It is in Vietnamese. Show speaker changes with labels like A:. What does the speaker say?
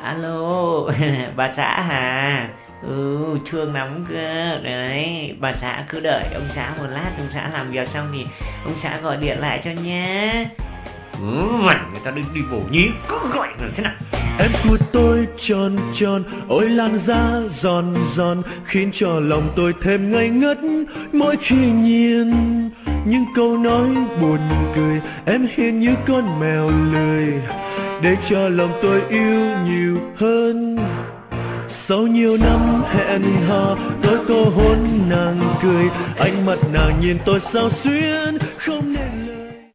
A: Alo, bà xã hả? Thương lắm cơ. Đấy, bà xã cứ đợi ông xã một lát, ông xã làm việc xong thì ông xã gọi điện lại cho nhá. Mày người ta đi bổ nhí, có gọi là thế nào?
B: Em của tôi tròn tròn, ôi làn da giòn giòn, khiến cho lòng tôi thêm ngây ngất mỗi khi nhìn những câu nói buồn cười. Em hiền như con mèo lười, để cho lòng tôi yêu nhiều hơn. Sau nhiều năm hẹn hò, tôi có hôn nàng cười, ánh mắt nàng nhìn tôi sao xuyến,